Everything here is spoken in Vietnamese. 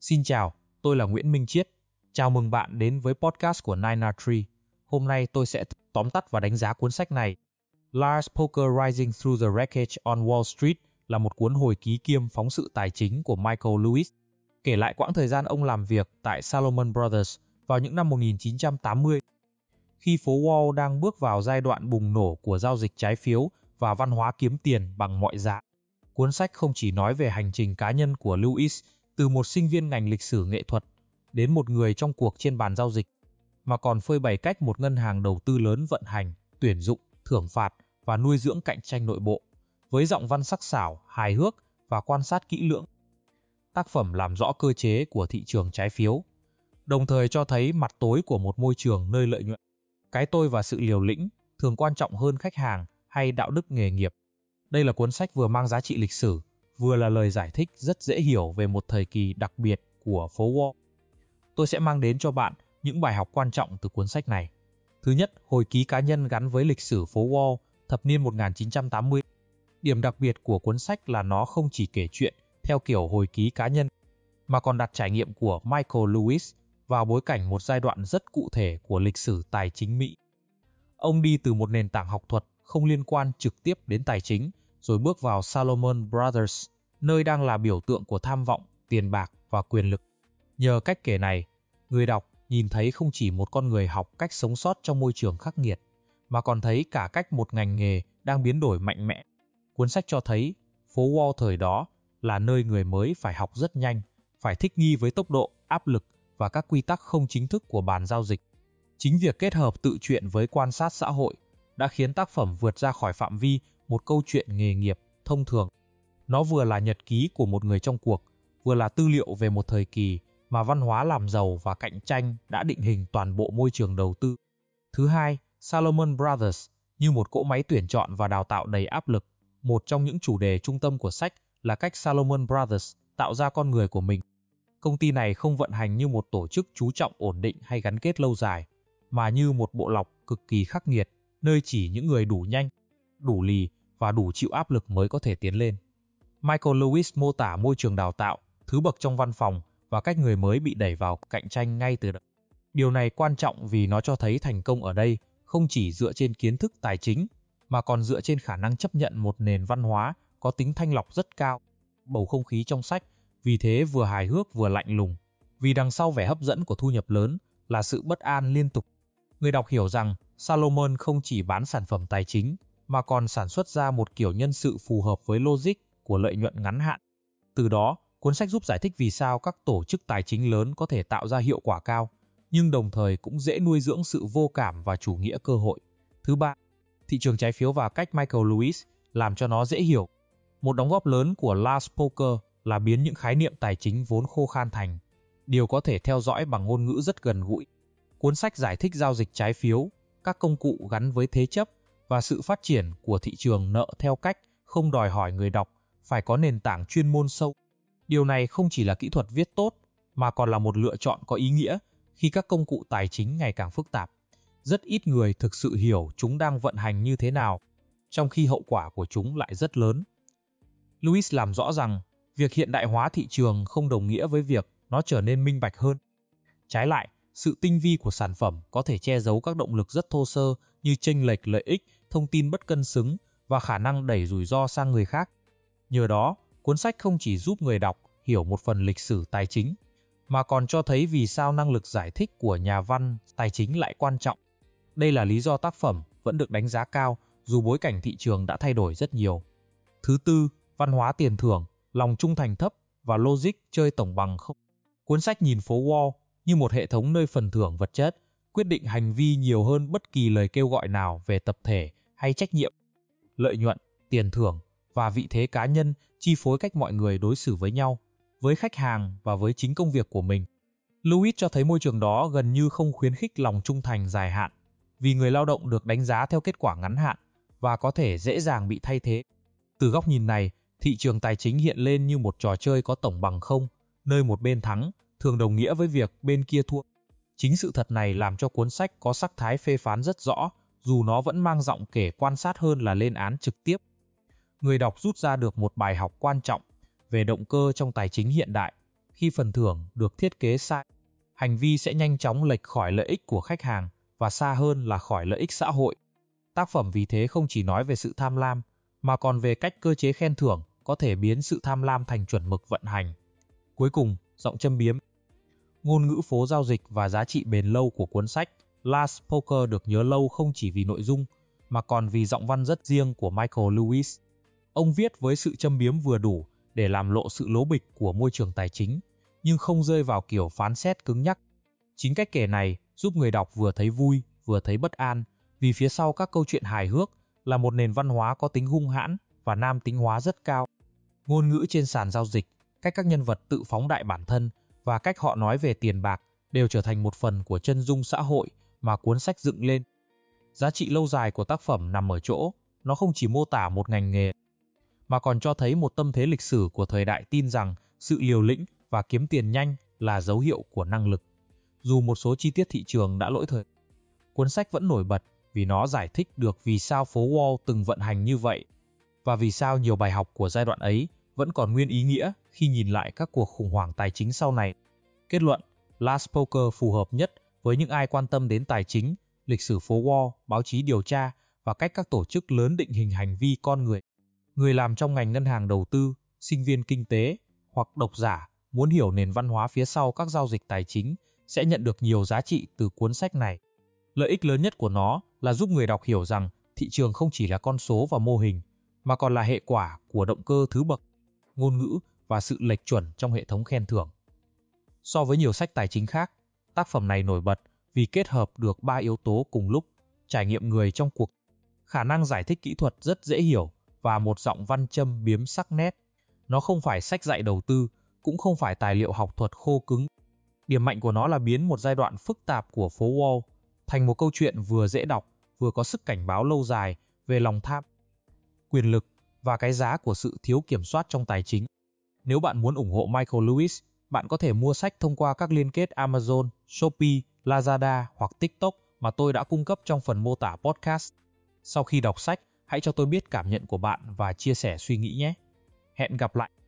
Xin chào, tôi là Nguyễn Minh Chiết. Chào mừng bạn đến với podcast của 9R3. Hôm nay tôi sẽ tóm tắt và đánh giá cuốn sách này. Lars Poker Rising Through the Wreckage on Wall Street là một cuốn hồi ký kiêm phóng sự tài chính của Michael Lewis, kể lại quãng thời gian ông làm việc tại Salomon Brothers vào những năm 1980, khi phố Wall đang bước vào giai đoạn bùng nổ của giao dịch trái phiếu và văn hóa kiếm tiền bằng mọi giá. Cuốn sách không chỉ nói về hành trình cá nhân của Lewis từ một sinh viên ngành lịch sử nghệ thuật đến một người trong cuộc trên bàn giao dịch, mà còn phơi bày cách một ngân hàng đầu tư lớn vận hành, tuyển dụng, thưởng phạt và nuôi dưỡng cạnh tranh nội bộ, với giọng văn sắc sảo, hài hước và quan sát kỹ lưỡng. Tác phẩm làm rõ cơ chế của thị trường trái phiếu, đồng thời cho thấy mặt tối của một môi trường nơi lợi nhuận, cái tôi và sự liều lĩnh thường quan trọng hơn khách hàng hay đạo đức nghề nghiệp. Đây là cuốn sách vừa mang giá trị lịch sử, vừa là lời giải thích rất dễ hiểu về một thời kỳ đặc biệt của phố Wall. Tôi sẽ mang đến cho bạn những bài học quan trọng từ cuốn sách này. Thứ nhất, hồi ký cá nhân gắn với lịch sử phố Wall thập niên 1980. Điểm đặc biệt của cuốn sách là nó không chỉ kể chuyện theo kiểu hồi ký cá nhân, mà còn đặt trải nghiệm của Michael Lewis vào bối cảnh một giai đoạn rất cụ thể của lịch sử tài chính Mỹ. Ông đi từ một nền tảng học thuật không liên quan trực tiếp đến tài chính, rồi bước vào Salomon Brothers, nơi đang là biểu tượng của tham vọng, tiền bạc và quyền lực. Nhờ cách kể này, người đọc nhìn thấy không chỉ một con người học cách sống sót trong môi trường khắc nghiệt, mà còn thấy cả cách một ngành nghề đang biến đổi mạnh mẽ. Cuốn sách cho thấy phố Wall thời đó là nơi người mới phải học rất nhanh, phải thích nghi với tốc độ, áp lực và các quy tắc không chính thức của bàn giao dịch. Chính việc kết hợp tự truyện với quan sát xã hội đã khiến tác phẩm vượt ra khỏi phạm vi một câu chuyện nghề nghiệp thông thường. Nó vừa là nhật ký của một người trong cuộc, vừa là tư liệu về một thời kỳ mà văn hóa làm giàu và cạnh tranh đã định hình toàn bộ môi trường đầu tư. Thứ hai, Salomon Brothers như một cỗ máy tuyển chọn và đào tạo đầy áp lực. Một trong những chủ đề trung tâm của sách là cách Salomon Brothers tạo ra con người của mình. Công ty này không vận hành như một tổ chức chú trọng ổn định hay gắn kết lâu dài, mà như một bộ lọc cực kỳ khắc nghiệt, nơi chỉ những người đủ nhanh, đủ lì và đủ chịu áp lực mới có thể tiến lên. Michael Lewis mô tả môi trường đào tạo, thứ bậc trong văn phòng và cách người mới bị đẩy vào cạnh tranh ngay từ đầu. Điều này quan trọng vì nó cho thấy thành công ở đây không chỉ dựa trên kiến thức tài chính, mà còn dựa trên khả năng chấp nhận một nền văn hóa có tính thanh lọc rất cao. Bầu không khí trong sách vì thế vừa hài hước vừa lạnh lùng, vì đằng sau vẻ hấp dẫn của thu nhập lớn là sự bất an liên tục. Người đọc hiểu rằng Salomon không chỉ bán sản phẩm tài chính, mà còn sản xuất ra một kiểu nhân sự phù hợp với logic của lợi nhuận ngắn hạn. Từ đó, cuốn sách giúp giải thích vì sao các tổ chức tài chính lớn có thể tạo ra hiệu quả cao, nhưng đồng thời cũng dễ nuôi dưỡng sự vô cảm và chủ nghĩa cơ hội. Thứ ba, thị trường trái phiếu và cách Michael Lewis làm cho nó dễ hiểu. Một đóng góp lớn của Lars Poker là biến những khái niệm tài chính vốn khô khan thành điều có thể theo dõi bằng ngôn ngữ rất gần gũi. Cuốn sách giải thích giao dịch trái phiếu, các công cụ gắn với thế chấp và sự phát triển của thị trường nợ theo cách không đòi hỏi người đọc phải có nền tảng chuyên môn sâu. Điều này không chỉ là kỹ thuật viết tốt, mà còn là một lựa chọn có ý nghĩa khi các công cụ tài chính ngày càng phức tạp. Rất ít người thực sự hiểu chúng đang vận hành như thế nào, trong khi hậu quả của chúng lại rất lớn. Lewis làm rõ rằng việc hiện đại hóa thị trường không đồng nghĩa với việc nó trở nên minh bạch hơn. Trái lại, sự tinh vi của sản phẩm có thể che giấu các động lực rất thô sơ như chênh lệch lợi ích, thông tin bất cân xứng và khả năng đẩy rủi ro sang người khác. Nhờ đó, cuốn sách không chỉ giúp người đọc hiểu một phần lịch sử tài chính, mà còn cho thấy vì sao năng lực giải thích của nhà văn tài chính lại quan trọng. Đây là lý do tác phẩm vẫn được đánh giá cao dù bối cảnh thị trường đã thay đổi rất nhiều. Thứ tư, văn hóa tiền thưởng, lòng trung thành thấp và logic chơi tổng bằng không. Cuốn sách nhìn phố Wall như một hệ thống nơi phần thưởng vật chất quyết định hành vi nhiều hơn bất kỳ lời kêu gọi nào về tập thể hay trách nhiệm. Lợi nhuận, tiền thưởng và vị thế cá nhân chi phối cách mọi người đối xử với nhau, với khách hàng và với chính công việc của mình. Lewis cho thấy môi trường đó gần như không khuyến khích lòng trung thành dài hạn, vì người lao động được đánh giá theo kết quả ngắn hạn và có thể dễ dàng bị thay thế. Từ góc nhìn này, thị trường tài chính hiện lên như một trò chơi có tổng bằng không, nơi một bên thắng thường đồng nghĩa với việc bên kia thua. Chính sự thật này làm cho cuốn sách có sắc thái phê phán rất rõ, dù nó vẫn mang giọng kể quan sát hơn là lên án trực tiếp. Người đọc rút ra được một bài học quan trọng về động cơ trong tài chính hiện đại, Khi phần thưởng được thiết kế sai, hành vi sẽ nhanh chóng lệch khỏi lợi ích của khách hàng và xa hơn là khỏi lợi ích xã hội. Tác phẩm vì thế không chỉ nói về sự tham lam, mà còn về cách cơ chế khen thưởng có thể biến sự tham lam thành chuẩn mực vận hành. Cuối cùng, giọng châm biếm. Ngôn ngữ phố giao dịch và giá trị bền lâu của cuốn sách Last Poker được nhớ lâu không chỉ vì nội dung, mà còn vì giọng văn rất riêng của Michael Lewis. Ông viết với sự châm biếm vừa đủ để làm lộ sự lố bịch của môi trường tài chính, nhưng không rơi vào kiểu phán xét cứng nhắc. Chính cách kể này giúp người đọc vừa thấy vui, vừa thấy bất an, vì phía sau các câu chuyện hài hước là một nền văn hóa có tính hung hãn và nam tính hóa rất cao. Ngôn ngữ trên sàn giao dịch, cách các nhân vật tự phóng đại bản thân và cách họ nói về tiền bạc đều trở thành một phần của chân dung xã hội mà cuốn sách dựng lên. Giá trị lâu dài của tác phẩm nằm ở chỗ, nó không chỉ mô tả một ngành nghề, mà còn cho thấy một tâm thế lịch sử của thời đại tin rằng sự liều lĩnh và kiếm tiền nhanh là dấu hiệu của năng lực. Dù một số chi tiết thị trường đã lỗi thời, cuốn sách vẫn nổi bật vì nó giải thích được vì sao phố Wall từng vận hành như vậy, và vì sao nhiều bài học của giai đoạn ấy vẫn còn nguyên ý nghĩa khi nhìn lại các cuộc khủng hoảng tài chính sau này. Kết luận, Last Poker phù hợp nhất với những ai quan tâm đến tài chính, lịch sử phố Wall, báo chí điều tra và cách các tổ chức lớn định hình hành vi con người. Người làm trong ngành ngân hàng đầu tư, sinh viên kinh tế hoặc độc giả muốn hiểu nền văn hóa phía sau các giao dịch tài chính sẽ nhận được nhiều giá trị từ cuốn sách này. Lợi ích lớn nhất của nó là giúp người đọc hiểu rằng thị trường không chỉ là con số và mô hình, mà còn là hệ quả của động cơ thứ bậc, ngôn ngữ và sự lệch chuẩn trong hệ thống khen thưởng. So với nhiều sách tài chính khác, tác phẩm này nổi bật vì kết hợp được 3 yếu tố cùng lúc: trải nghiệm người trong cuộc, khả năng giải thích kỹ thuật rất dễ hiểu và một giọng văn châm biếm sắc nét. Nó không phải sách dạy đầu tư, cũng không phải tài liệu học thuật khô cứng. Điểm mạnh của nó là biến một giai đoạn phức tạp của phố Wall thành một câu chuyện vừa dễ đọc, vừa có sức cảnh báo lâu dài về lòng tham, quyền lực và cái giá của sự thiếu kiểm soát trong tài chính. Nếu bạn muốn ủng hộ Michael Lewis, bạn có thể mua sách thông qua các liên kết Amazon, Shopee, Lazada hoặc TikTok mà tôi đã cung cấp trong phần mô tả podcast. Sau khi đọc sách, hãy cho tôi biết cảm nhận của bạn và chia sẻ suy nghĩ nhé. Hẹn gặp lại!